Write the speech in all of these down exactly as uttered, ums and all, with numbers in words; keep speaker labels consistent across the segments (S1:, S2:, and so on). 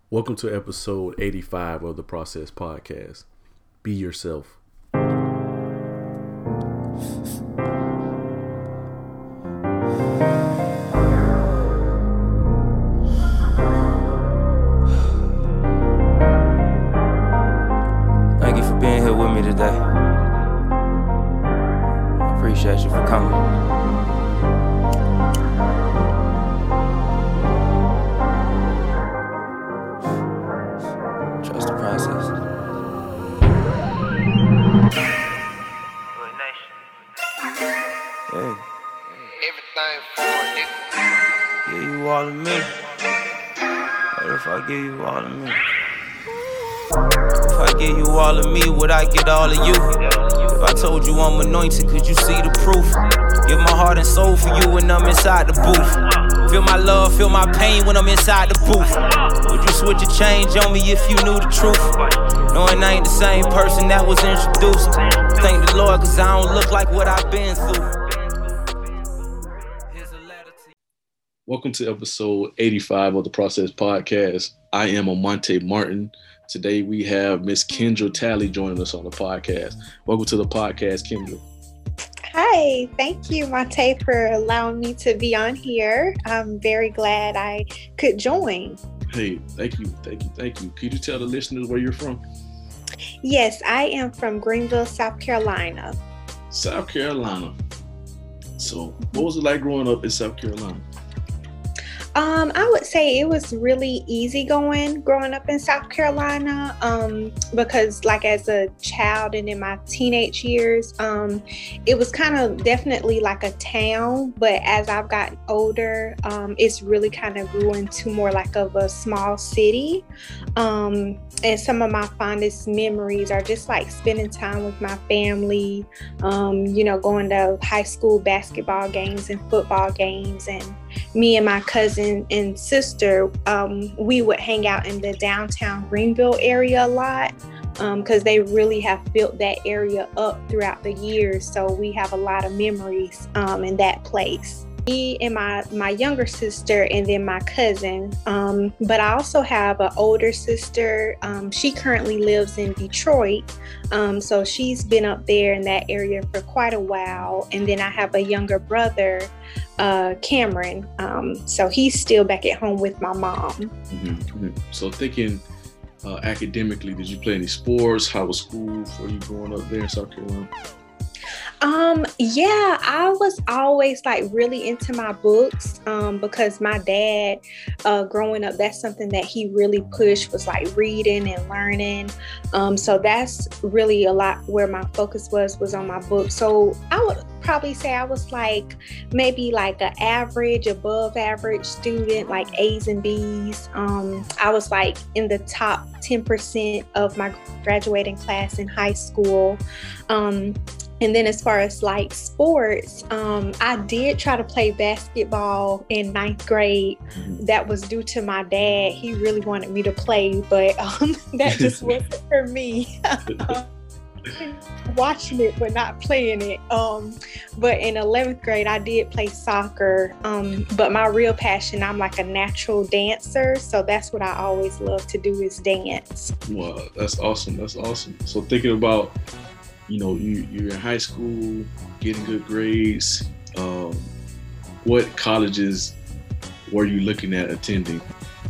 S1: Welcome to episode eighty-five of the Process Podcast. Be yourself.
S2: Thank you for being here with me today. I appreciate you for coming. Trust the process. Hey.
S3: Everything for a nigga.
S2: Give you all of me. What if I give you all of me? If I give you all of me, would I get all of you? If I told you I'm anointed, could you see the proof? Give my heart and soul for you when I'm inside the booth. Feel my love, feel my pain when I'm inside the booth. Would you switch a change on me if you knew the truth? Knowing I ain't the same person that was introduced. Thank the Lord, cause I don't look like what I've been through.
S1: Welcome to episode eighty-five of the Process Podcast. I am Amonte Martin. Today we have Miss Kendra Talley joining us on the podcast. Welcome to the podcast, Kendra.
S4: Hi, thank you, Monte, for allowing me to be on here. I'm very glad I could join.
S1: Hey, thank you, thank you, thank you. Could you tell the listeners where you're from?
S4: Yes, I am from Greenville, South Carolina.
S1: South Carolina. So, what was it like growing up in South Carolina?
S4: Um, I would say it was really easy going growing up in South Carolina um, because like as a child and in my teenage years, um, it was kind of definitely like a town. But as I've gotten older, um, it's really kind of grew into more like of a small city. Um, and some of my fondest memories are just like spending time with my family, um, you know, going to high school basketball games and football games, and me and my cousin and sister, um, we would hang out in the downtown Greenville area a lot because um, they really have built that area up throughout the years. So we have a lot of memories um, in that place. Me and my, my younger sister and then my cousin. Um, but I also have an older sister. Um, she currently lives in Detroit. Um, so she's been up there in that area for quite a while. And then I have a younger brother, uh, Cameron. Um, so he's still back at home with my mom.
S1: Mm-hmm, mm-hmm. So thinking uh, academically, did you play any sports? How was school for you growing up there in South Carolina?
S4: Um, yeah, I was always like really into my books, um, because my dad, uh, growing up, that's something that he really pushed was like reading and learning. Um, so that's really a lot where my focus was, was on my books. So I would probably say I was like maybe like an average, above average student, like A's and B's. Um, I was like in the top ten percent of my graduating class in high school. Um, And then as far as like sports, um, I did try to play basketball in ninth grade. Mm-hmm. That was due to my dad. He really wanted me to play, but um, that just wasn't for me. Watching it, but not playing it. Um, but in eleventh grade, I did play soccer. Um, but my real passion, I'm like a natural dancer. So that's what I always love to do is dance.
S1: Wow, that's awesome. That's awesome. So thinking about, you know, you, you're in high school, getting good grades. Um, what colleges were you looking at attending?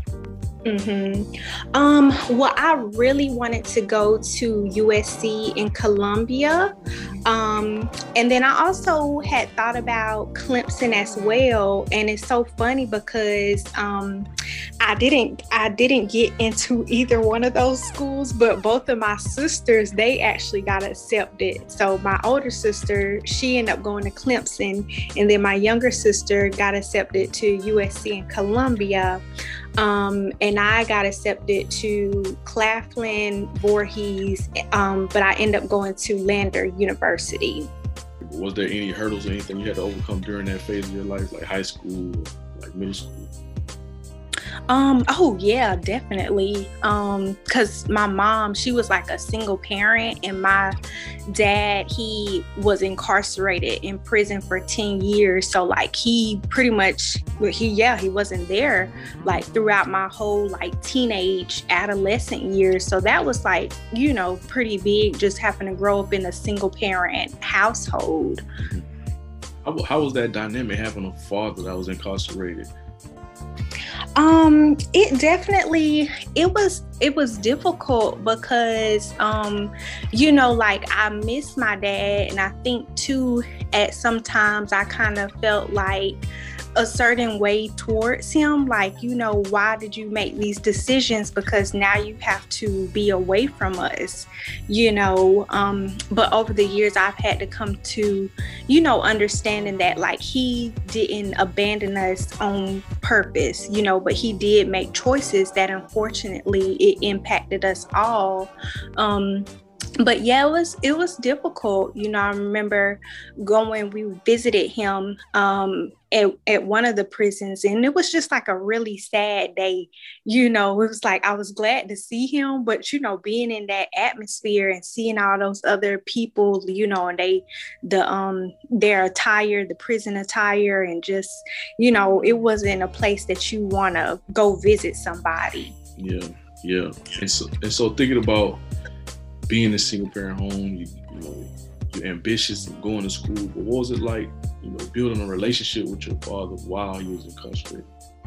S4: Mm-hmm. Um, well, I really wanted to go to U S C in Columbia. Um, and then I also had thought about Clemson as well. And it's so funny because um, I didn't I didn't get into either one of those schools, but both of my sisters, they actually got accepted. So my older sister, she ended up going to Clemson, and then my younger sister got accepted to U S C in Columbia. Um, and I got accepted to Claflin, Voorhees, um, but I ended up going to Lander University.
S1: Was there any hurdles or anything you had to overcome during that phase of your life, like high school, like middle school?
S4: Um, oh yeah, definitely. Um, cause my mom, she was like a single parent, and my dad, he was incarcerated in prison for ten years. So like he pretty much, he, yeah, he wasn't there like throughout my whole like teenage, adolescent years. So that was like, you know, pretty big, just having to grow up in a single parent household.
S1: How, how was that dynamic, having a father that was incarcerated?
S4: Um, it definitely, it was, it was difficult because, um, you know, like I miss my dad. And I think too, at sometimes I kind of felt like a certain way towards him. Like, you know, why did you make these decisions? Because now you have to be away from us, you know. Um, but over the years, I've had to come to, you know, understanding that like he didn't abandon us on purpose, you know, but he did make choices that unfortunately it impacted us all. Um, But yeah, it was it was difficult. You know, I remember going, we visited him um, at, at one of the prisons, and it was just like a really sad day. You know, it was like I was glad to see him, but, you know, being in that atmosphere and seeing all those other people, you know, and they, the, um, their attire, the prison attire, and just, you know, it wasn't a place that you want to go visit somebody.
S1: Yeah, yeah. And so, and so thinking about being in a single parent home, you, you know, you're ambitious and going to school, but what was it like, you know, building a relationship with your father while he was incarcerated?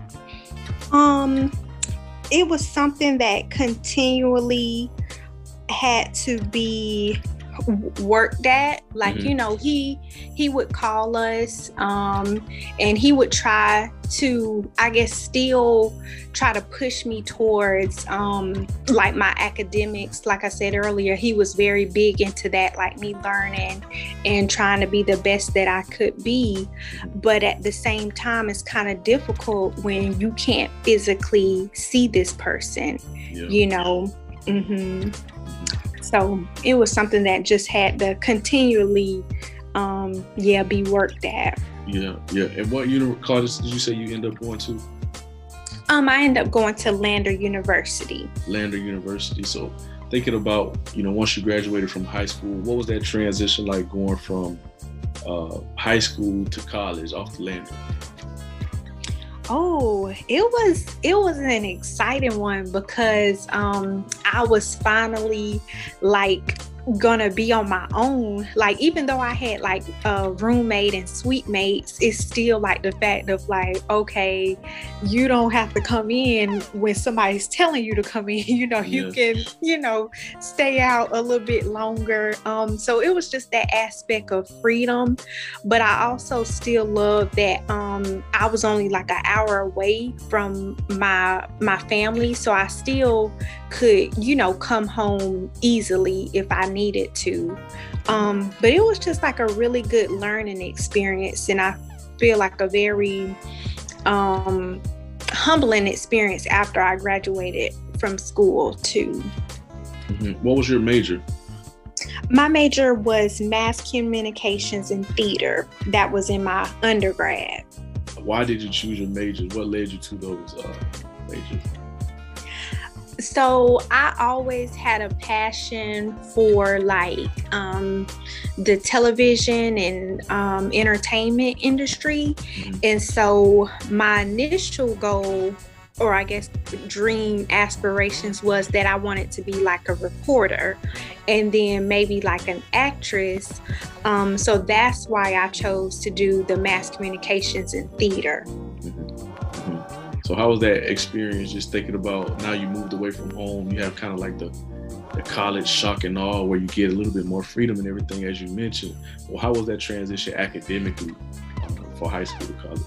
S4: Um, it was something that continually had to be worked at. Like, mm-hmm. you know, he he would call us um and he would try to, I guess, still try to push me towards um like my academics. Like I said earlier, he was very big into that, like me learning and trying to be the best that I could be. But at the same time, it's kind of difficult when you can't physically see this person, yeah. you know. Mm-hmm. So it was something that just had to continually, um, yeah, be worked at.
S1: Yeah, yeah. And what uni- college did you say you end up going to?
S4: Um, I ended up going to Lander University.
S1: Lander University. So thinking about, you know, once you graduated from high school, what was that transition like going from uh, high school to college off the Lander?
S4: Oh, it was it was an exciting one because um, I was finally like gonna be on my own. Like, even though I had like a roommate and suite mates, it's still like the fact of like, okay, you don't have to come in when somebody's telling you to come in. You know, you yeah. can, you know, stay out a little bit longer. Um, so it was just that aspect of freedom. But I also still love that um, I was only like an hour away from my my family, so I still could, you know, come home easily if I needed to. Um, but it was just like a really good learning experience, and I feel like a very um, humbling experience after I graduated from school too.
S1: Mm-hmm. What was your major?
S4: My major was mass communications and theater. That was in my undergrad.
S1: Why did you choose your majors? What led you to those uh, majors?
S4: So I always had a passion for like um, the television and um, entertainment industry. Mm-hmm. And so my initial goal, or I guess dream aspirations, was that I wanted to be like a reporter and then maybe like an actress. Um, so that's why I chose to do the mass communications and theater.
S1: Mm-hmm. Mm-hmm. So how was that experience, just thinking about now you moved away from home, you have kind of like the, the college shock and awe where you get a little bit more freedom and everything, as you mentioned. Well, how was that transition academically um, for high school to college?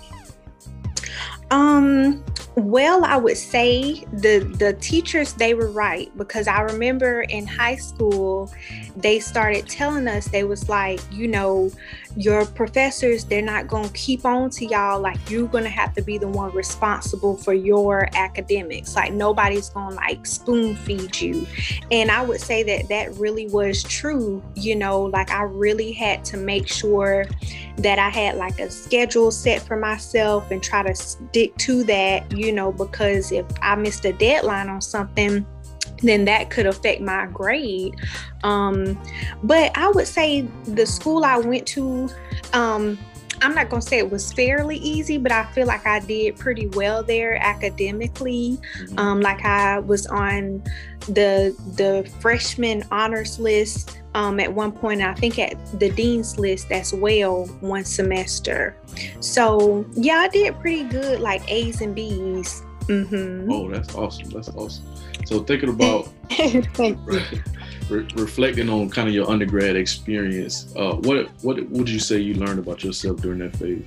S4: Um, well, I would say the, the teachers, they were right, because I remember in high school, they started telling us, they was like, you know, your professors, they're not going to keep on to y'all. Like, you're going to have to be the one responsible for your academics. Like, nobody's going to like spoon feed you. And I would say that that really was true. You know, like I really had to make sure that I had like a schedule set for myself and try to stick to that, you know, because if I missed a deadline on something, then that could affect my grade. Um, but I would say the school I went to, um, I'm not going to say it was fairly easy, but I feel like I did pretty well there academically. Mm-hmm. Um, like I was on the the freshman honors list um, at one point. I think at the dean's list as well one semester. So yeah, I did pretty good, like A's and B's. Mm-hmm.
S1: Oh, that's awesome. That's awesome. So thinking about re- re- reflecting on kind of your undergrad experience, uh, what what would you say you learned about yourself during that phase?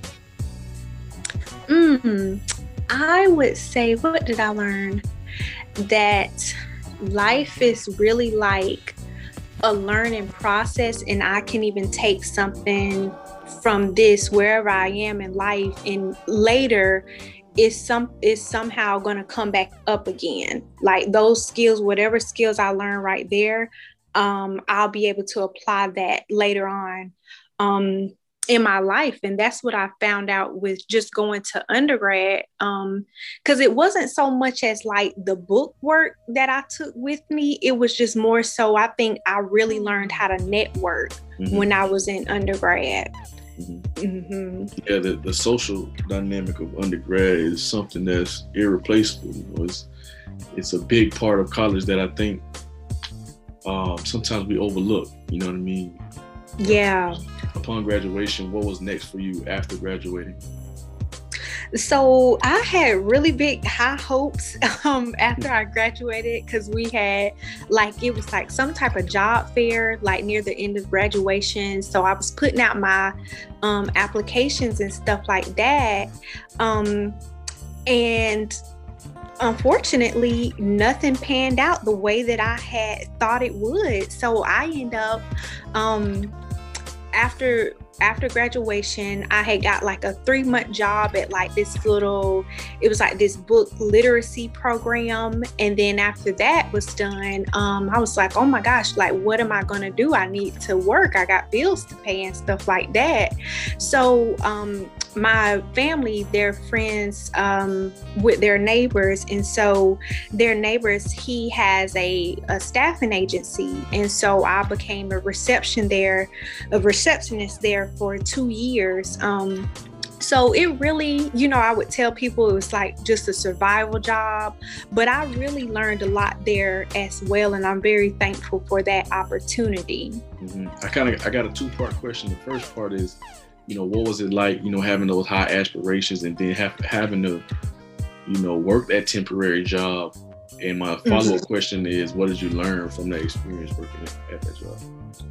S4: Mm, I would say, what did I learn? That life is really like a learning process, and I can even take something from this wherever I am in life, and later is some is somehow going to come back up again. Like those skills, whatever skills I learned right there, um, I'll be able to apply that later on um, in my life. And that's what I found out with just going to undergrad, um, because it wasn't so much as like the book work that I took with me. It was just more so, I think I really learned how to network mm-hmm. when I was in undergrad. Mm-hmm.
S1: Yeah, the, the social dynamic of undergrad is something that's irreplaceable. You know, it's it's a big part of college that I think um, sometimes we overlook. You know what I mean?
S4: Yeah.
S1: Upon graduation, what was next for you after graduating?
S4: So I had really big high hopes um, after I graduated, because we had like, it was like some type of job fair like near the end of graduation. So I was putting out my um, applications and stuff like that. Um, and unfortunately, nothing panned out the way that I had thought it would. So I ended up um, after After graduation, I had got like a three month job at like this little, it was like this book literacy program. And then after that was done, um, I was like, oh my gosh, like, what am I going to do? I need to work. I got bills to pay and stuff like that. So um, my family, they're friends um, with their neighbors. And so their neighbors, he has a, a staffing agency. And so I became a reception there, a receptionist there for two years. Um, so it really, you know, I would tell people it was like just a survival job, but I really learned a lot there as well. And I'm very thankful for that opportunity.
S1: Mm-hmm. I kind of, I got a two part question. The first part is, you know, what was it like, you know, having those high aspirations and then have, having to, you know, work that temporary job? And my follow-up mm-hmm. question is, what did you learn from that experience working at that job?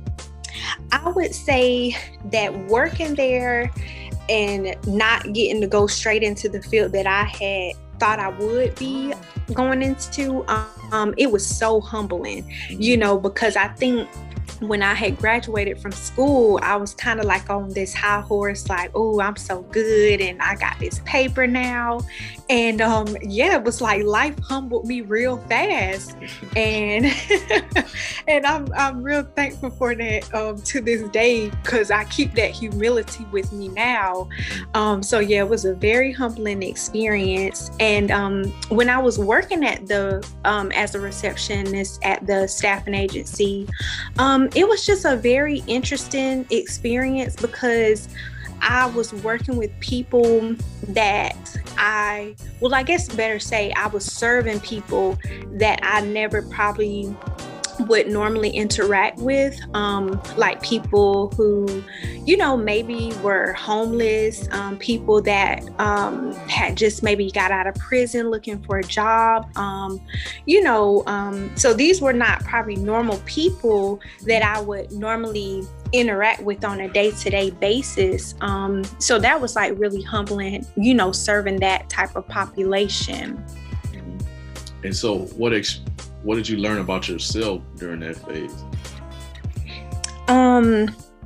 S4: I would say that working there and not getting to go straight into the field that I had thought I would be going into, um, it was so humbling, you know, because I think when I had graduated from school, I was kind of like on this high horse, like, oh, I'm so good and I got this paper now. And um, yeah, it was like life humbled me real fast. And and I'm I'm real thankful for that um, to this day, because I keep that humility with me now. Um, so yeah, it was a very humbling experience. And um, when I was working at the um, as a receptionist at the staffing agency, um, it was just a very interesting experience, because I was working with people that I, well, I guess better say I was serving people that I never probably would normally interact with, um, like people who, you know, maybe were homeless, um, people that um, had just maybe got out of prison looking for a job, um, you know, um, so these were not probably normal people that I would normally interact with on a day-to-day basis. Um, so that was like really humbling, you know, serving that type of population.
S1: And so what ex- what did you learn about yourself during that phase?
S4: Um,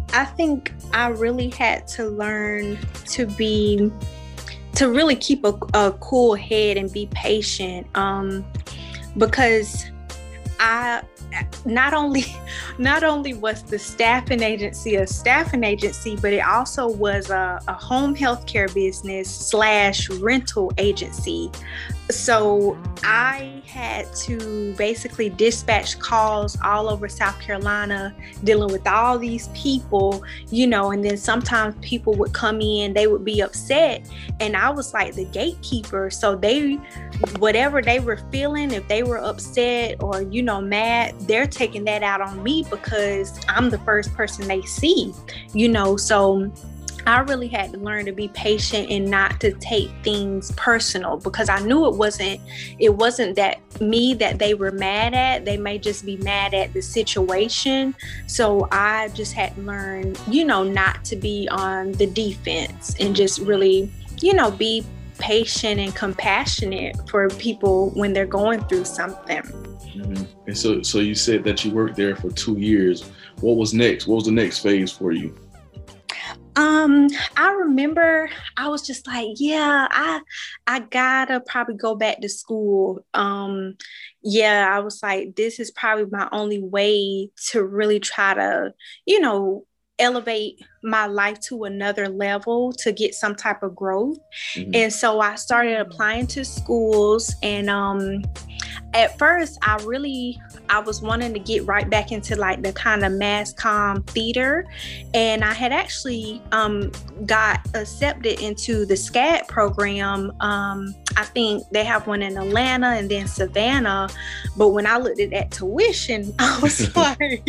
S4: I think I really had to learn to be, to really keep a, a cool head and be patient, um, because I not only not only was the staffing agency a staffing agency, but it also was a, a home healthcare business slash rental agency. So I had to basically dispatch calls all over South Carolina, dealing with all these people, you know, and then sometimes people would come in, they would be upset, and I was like the gatekeeper. So they, whatever they were feeling, if they were upset or, you know, mad, they're taking that out on me because I'm the first person they see, you know. So I really had to learn to be patient and not to take things personal, because I knew it wasn't it wasn't that me that they were mad at. They may just be mad at the situation. So I just had to learn, you know, not to be on the defense and just really, you know, be patient and compassionate for people when they're going through something.
S1: Mm-hmm. And so, so you said that you worked there for two years. What was next? What was the next phase for you?
S4: Um, I remember I was just like, yeah, I, I gotta probably go back to school. Um, yeah, I was like, this is probably my only way to really try to, you know, elevate my life to another level to get some type of growth. Mm-hmm. And so I started applying to schools, and um, at first I really, I was wanting to get right back into like the kind of mass comm theater. And I had actually um, got accepted into the SCAD program. Um, I think they have one in Atlanta and then Savannah. But when I looked at that tuition, I was like,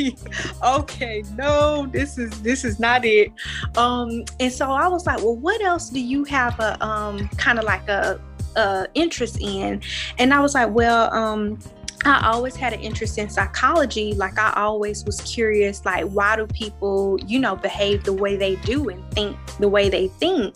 S4: okay, no, this is, this is not it. Um, and so I was like, well, what else do you have a um, kind of like a, a interest in? And I was like, well, um, I always had an interest in psychology. Like I always was curious, like, why do people, you know, behave the way they do and think the way they think?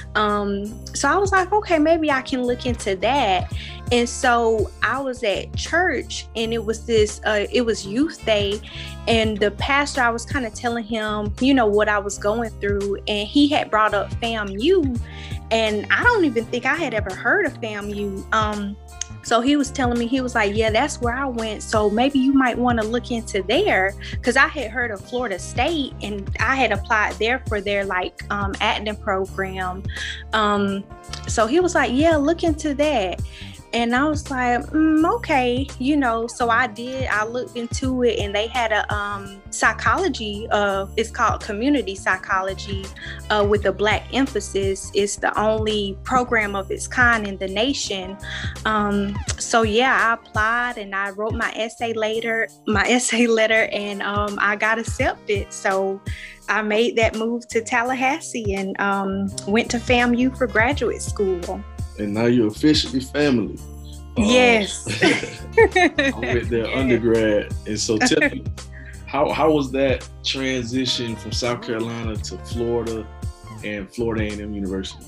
S4: Um, so I was like, okay, maybe I can look into that. And so I was at church, and it was this, uh, it was youth day, and the pastor, I was kind of telling him, you know, what I was going through, and he had brought up FAMU, and I don't even think I had ever heard of FAMU. Um, So he was telling me, he was like, yeah, that's where I went. So maybe you might want to look into there. Because I had heard of Florida State, and I had applied there for their like um, acting program. Um, so he was like, yeah, look into that. And I was like, mm, okay, you know, so I did, I looked into it, and they had a um, psychology, uh, it's called community psychology uh, with a Black emphasis. It's the only program of its kind in the nation. Um, so yeah, I applied, and I wrote my essay later, my essay letter, and um, I got accepted. So I made that move to Tallahassee and um, went to FAMU for graduate school.
S1: And now you're officially family.
S4: Yes.
S1: I went there yeah. undergrad. And so tell me, how, how was that transition from South Carolina to Florida and Florida A and M University?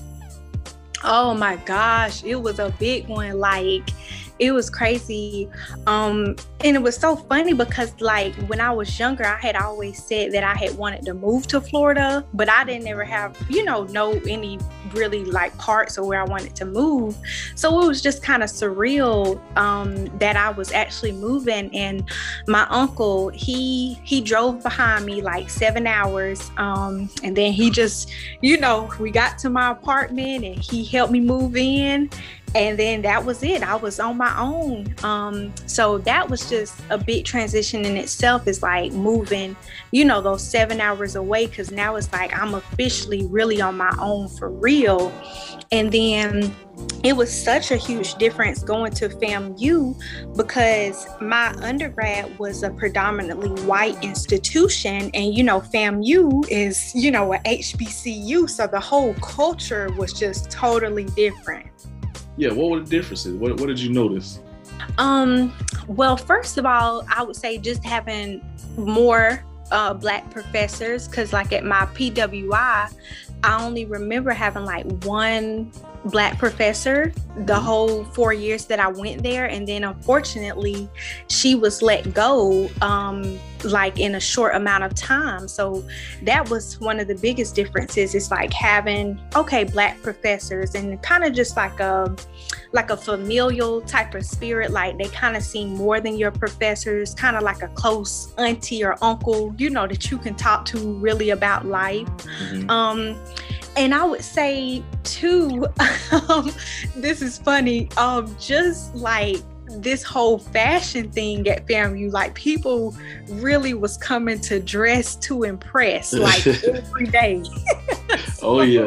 S4: Oh my gosh, it was a big one. Like, it was crazy. Um, and it was so funny because like when I was younger, I had always said that I had wanted to move to Florida, but I didn't ever have, you know, know any really like parts of where I wanted to move. So it was just kind of surreal um, that I was actually moving. And my uncle, he he drove behind me like seven hours. Um, and then he just, you know, we got to my apartment and he helped me move in. And then that was it. I was on my own. Um, so that was just a big transition in itself, is like moving, you know, those seven hours away, because now it's like I'm officially really on my own for real. And then it was such a huge difference going to FAMU, because my undergrad was a predominantly white institution, and you know FAMU is, you know, a H B C U, so the whole culture was just totally different.
S1: Yeah, what were the differences? What what did you notice?
S4: Um, well, first of all, I would say just having more uh, Black professors, because like at my P W I, I only remember having like one Black professor the whole four years that I went there. And then unfortunately, she was let go um, like in a short amount of time. So that was one of the biggest differences. It's like having, okay, Black professors and kind of just like a, like a familial type of spirit. Like they kind of seem more than your professors, kind of like a close auntie or uncle, you know, that you can talk to really about life. Mm-hmm. Um, And I would say too, um, this is funny, um, just like this whole fashion thing at FAMU, like people really was coming to dress to impress, like every day.
S1: So, oh yeah.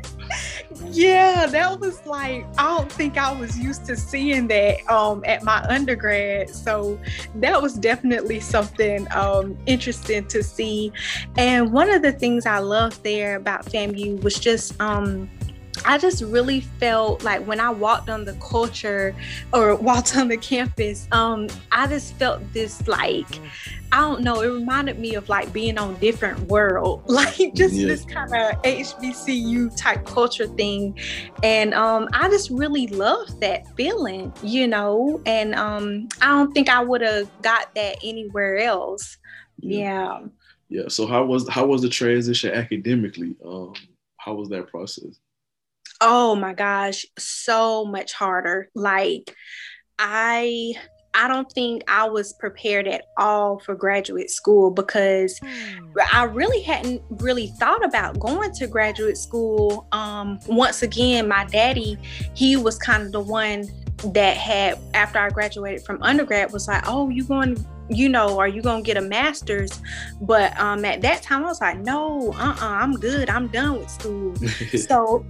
S4: Yeah, that was like, I don't think I was used to seeing that um, at my undergrad. So that was definitely something um, interesting to see. And one of the things I loved there about FAMU was just, um, I just really felt like when I walked on the culture or walked on the campus, um, I just felt this like, I don't know, it reminded me of like being on Different World, like just yeah. this kind of H B C U type culture thing. And um, I just really loved that feeling, you know, and um, I don't think I would have got that anywhere else. Yeah.
S1: yeah. Yeah. So how was, how was the transition academically? Um, how was that process?
S4: Oh my gosh, so much harder. Like I, I don't think I was prepared at all for graduate school because I really hadn't really thought about going to graduate school. Um, once again, my daddy, he was kind of the one that had, after I graduated from undergrad, was like, oh, you going, you know, are you going to get a master's? But um, at that time, I was like, no, uh-uh, I'm good. I'm done with school. So,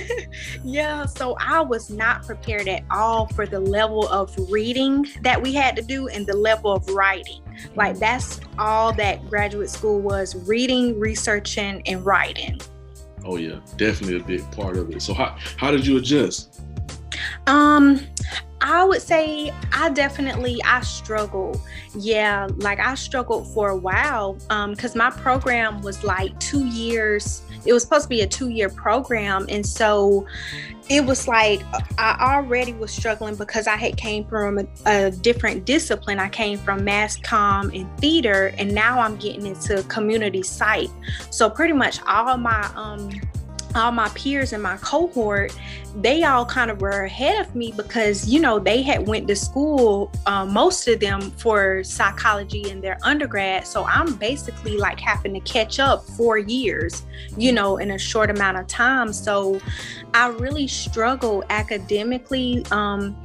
S4: yeah, so I was not prepared at all for the level of reading that we had to do and the level of writing. Like, that's all that graduate school was, reading, researching, and writing.
S1: Oh, yeah, definitely a big part of it. So how, how did you adjust?
S4: Um, I would say I definitely, I struggled. Yeah, like I struggled for a while um, because my program was like two years. It was supposed to be a two-year program. And so it was like I already was struggling because I had came from a, a different discipline. I came from mass comm and theater, and now I'm getting into community psych. So pretty much all my um all my peers in my cohort, they all kind of were ahead of me because, you know, they had went to school, uh, most of them for psychology in their undergrad. So I'm basically like having to catch up four years, you know, in a short amount of time. So I really struggled academically. Um,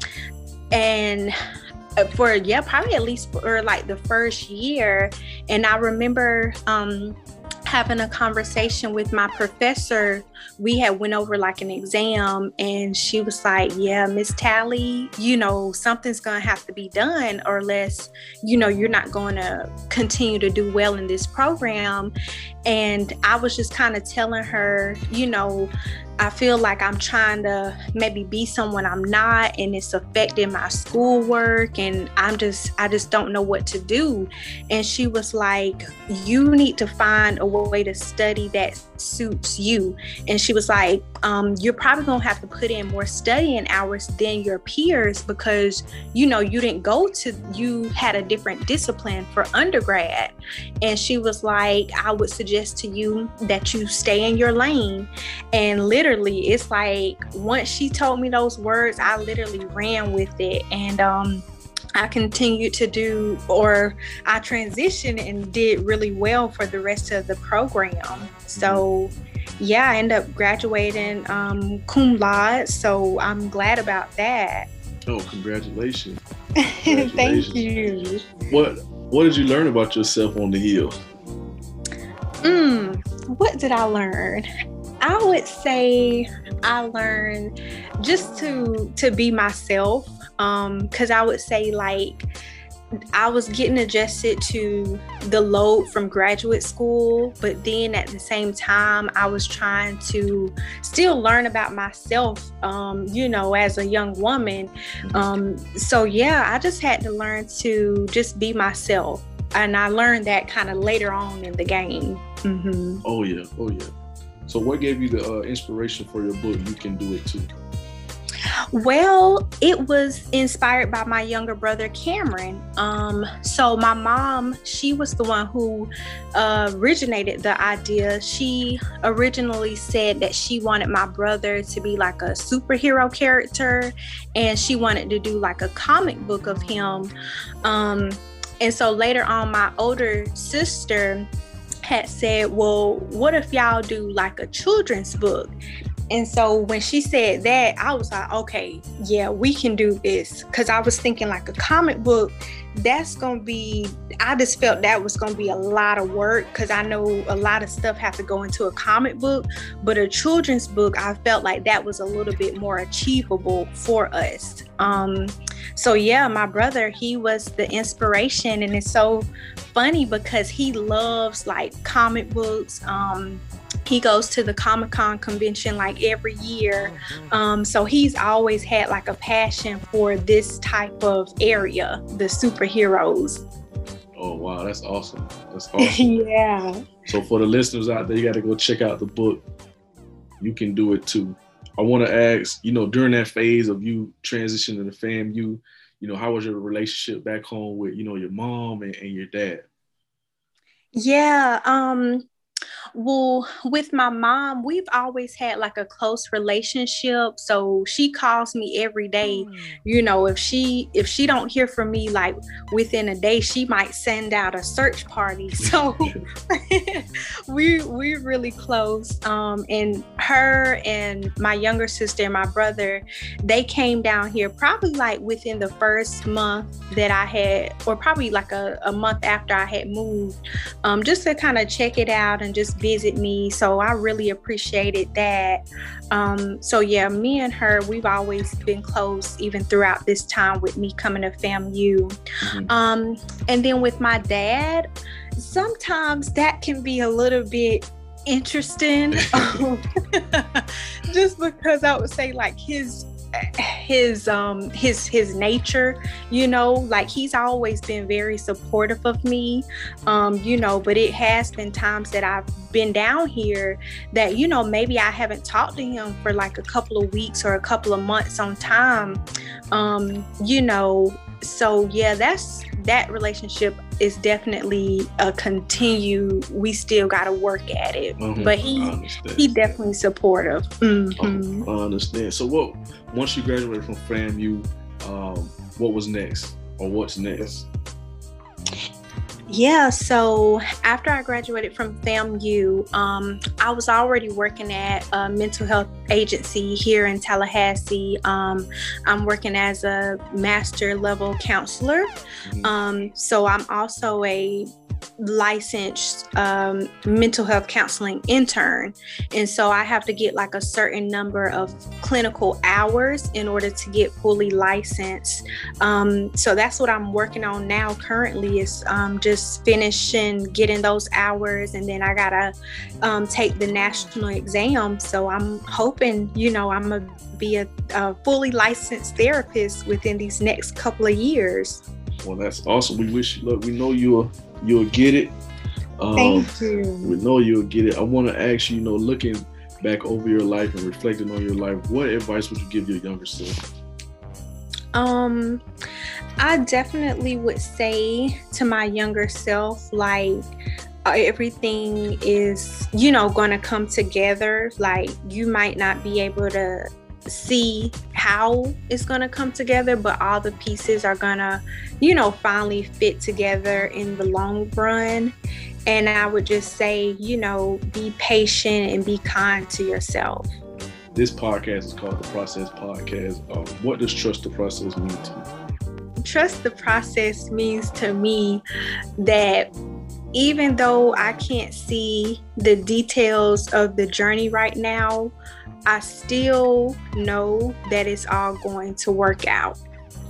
S4: and for, yeah, probably at least for like the first year. And I remember, um, having a conversation with my professor. We had went over like an exam and she was like, yeah, Miss Tally, you know, something's going to have to be done or else, you know, you're not going to continue to do well in this program. And I was just kind of telling her, you know, I feel like I'm trying to maybe be someone I'm not, and it's affecting my schoolwork, and I'm just, I just don't know what to do. And she was like, you need to find a way to study that suits you. And she was like, um, you're probably gonna have to put in more studying hours than your peers because, you know, you didn't go to, you had a different discipline for undergrad. And she was like, I would suggest to you that you stay in your lane. And literally, it's like, once she told me those words, I literally ran with it. And um, I continued to do, or I transitioned and did really well for the rest of the program. So yeah, I ended up graduating um, cum laude. So I'm glad about that.
S1: Oh, congratulations. Congratulations.
S4: Thank you.
S1: What, what did you learn about yourself on the Hill?
S4: Mm, what did I learn? I would say I learned just to to be myself, um, because I would say like I was getting adjusted to the load from graduate school, but then at the same time I was trying to still learn about myself, um, you know, as a young woman. Um, so yeah, I just had to learn to just be myself, and I learned that kind of later on in the game. Mm-hmm.
S1: Oh yeah, oh yeah. So what gave you the uh, inspiration for your book, You Can Do It Too?
S4: Well, it was inspired by my younger brother, Cameron. Um, so my mom, she was the one who uh, originated the idea. She originally said that she wanted my brother to be like a superhero character, and she wanted to do like a comic book of him. Um, and so later on, my older sister had said, well, what if y'all do like a children's book? And so when she said that, I was like, okay, yeah, we can do this. Because I was thinking like a comic book, that's going to be, I just felt that was going to be a lot of work, because I know a lot of stuff have to go into a comic book. But a children's book, I felt like that was a little bit more achievable for us. Um, so yeah, my brother, he was the inspiration. And it's so funny because he loves like comic books. Um, He goes to the Comic-Con convention like every year. Um, so he's always had like a passion for this type of area, the superheroes.
S1: Oh, wow. That's awesome. That's awesome.
S4: Yeah.
S1: So for the listeners out there, you got to go check out the book. You Can Do It Too. I want to ask, you know, during that phase of you transitioning to FAMU, you know, how was your relationship back home with, you know, your mom and, and your dad?
S4: Yeah. Um, Well, with my mom, we've always had like a close relationship. So she calls me every day. You know, if she if she don't hear from me like within a day, she might send out a search party. So we we're really close. Um, and her and my younger sister and my brother, they came down here probably like within the first month that I had, or probably like a, a month after I had moved, um, just to kind of check it out and just visit me. So I really appreciated that. Um, so yeah, me and her, we've always been close even throughout this time with me coming to FAMU. Mm-hmm. Um, and then with my dad, sometimes that can be a little bit interesting. Just because I would say like his his um his his nature, you know, like he's always been very supportive of me, um you know, but it has been times that I've been down here that, you know, maybe I haven't talked to him for like a couple of weeks or a couple of months on time, um you know. So yeah, that's that relationship is definitely a continue. We still got to work at it, mm-hmm. but he he definitely supportive. Mm-hmm.
S1: Oh, I understand. So what? Once you graduated from FAMU, um, what was next, or what's next?
S4: Yeah, so after I graduated from FAMU, um, I was already working at a mental health agency here in Tallahassee. Um, I'm working as a master level counselor. Mm-hmm. Um, so I'm also a licensed um, mental health counseling intern. And so I have to get like a certain number of clinical hours in order to get fully licensed. Um, so that's what I'm working on now currently, is um, just finishing getting those hours. And then I gotta um, take the national exam. So I'm hoping, you know, I'm gonna be a, a fully licensed therapist within these next couple of years.
S1: Well, that's awesome. We wish you luck. We know you'll you'll get it. Um,
S4: Thank you.
S1: We know you'll get it. I want to ask you, you know, looking back over your life and reflecting on your life, what advice would you give your younger self?
S4: Um, I definitely would say to my younger self, like, everything is, you know, going to come together. Like, you might not be able to see how it's going to come together, but all the pieces are going to, you know, finally fit together in the long run. And I would just say, you know, be patient and be kind to yourself.
S1: This podcast is called The Process Podcast. Um, what does trust the process mean to you?
S4: Trust the process means to me that even though I can't see the details of the journey right now, I still know that it's all going to work out.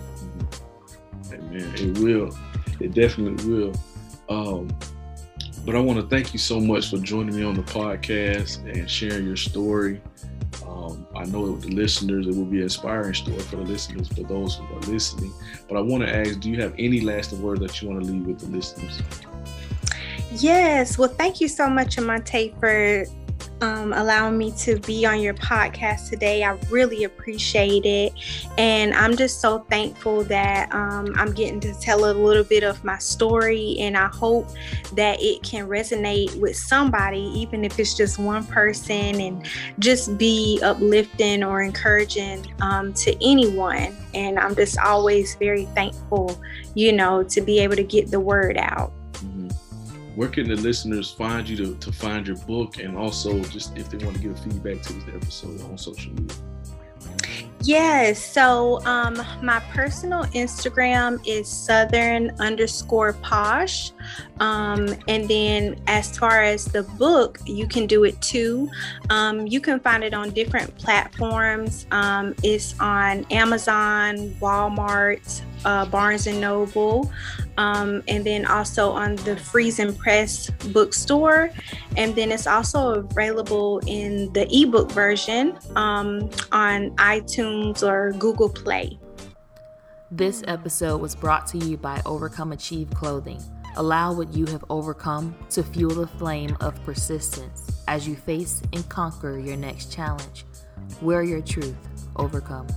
S1: Amen. It will. It definitely will. Um, but I want to thank you so much for joining me on the podcast and sharing your story. Um, I know the listeners, it will be an inspiring story for the listeners, for those who are listening. But I want to ask, do you have any lasting word that you want to leave with the listeners?
S4: Yes. Well, thank you so much, Amante, for um, allowing me to be on your podcast today. I really appreciate it. And I'm just so thankful that um, I'm getting to tell a little bit of my story. And I hope that it can resonate with somebody, even if it's just one person, and just be uplifting or encouraging um, to anyone. And I'm just always very thankful, you know, to be able to get the word out.
S1: Mm-hmm. Where can the listeners find you to, to find your book, and also just if they want to give feedback to this episode on social media?
S4: Yes. So um, my personal Instagram is southern underscore posh. Um, and then as far as the book, you can do it too. Um, you can find it on different platforms. Um, it's on Amazon, Walmart, uh, Barnes and Noble, um, and then also on the Friesen Press bookstore. And then it's also available in the ebook version um, on iTunes or Google Play.
S5: This episode was brought to you by Overcome Achieve Clothing. Allow what you have overcome to fuel the flame of persistence as you face and conquer your next challenge. Wear your truth. Overcome.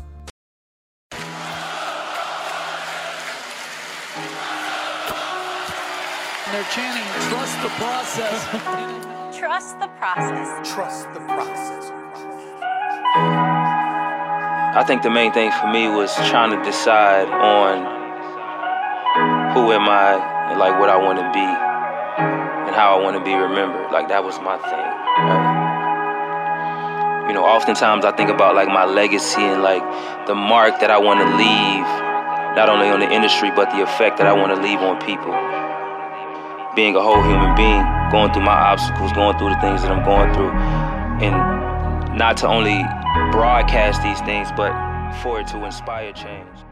S6: They're chanting, trust the process.
S7: Trust the process.
S8: Trust the process.
S2: I think the main thing for me was trying to decide on who am I and like what I want to be and how I want to be remembered. Like that was my thing, right? You know, oftentimes I think about like my legacy and like the mark that I want to leave, not only on the industry, but the effect that I want to leave on people. Being a whole human being, going through my obstacles, going through the things that I'm going through, and not to only broadcast these things, but for it to inspire change.